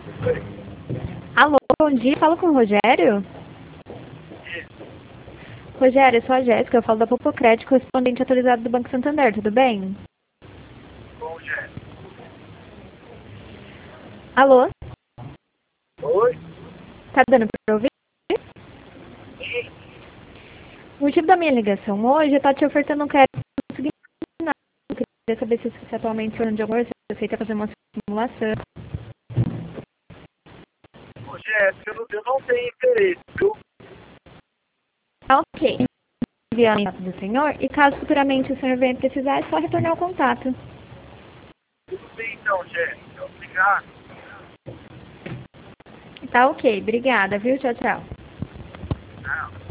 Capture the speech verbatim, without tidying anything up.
Alô, bom dia, falo com o Rogério? Rogério, eu sou a Jéssica, eu falo da Popocred, correspondente atualizado do Banco Santander, tudo bem? Bom, Jéssica. Alô, Oi? tá dando pra ouvir? Sim. O motivo da minha ligação hoje é estar te ofertando um crédito conseguindo nada. Eu queria saber se você atualmente está de alguma coisa, se você aceita fazer uma simulação. Ô, Jéssica, eu não, eu não tenho interesse, viu? Tá ok. Enviar o contato do senhor e caso futuramente o senhor venha precisar, é só retornar o contato. Tudo bem, então, Jéssica. Obrigado. Tá ok, obrigada, viu? Tchau, tchau. Não.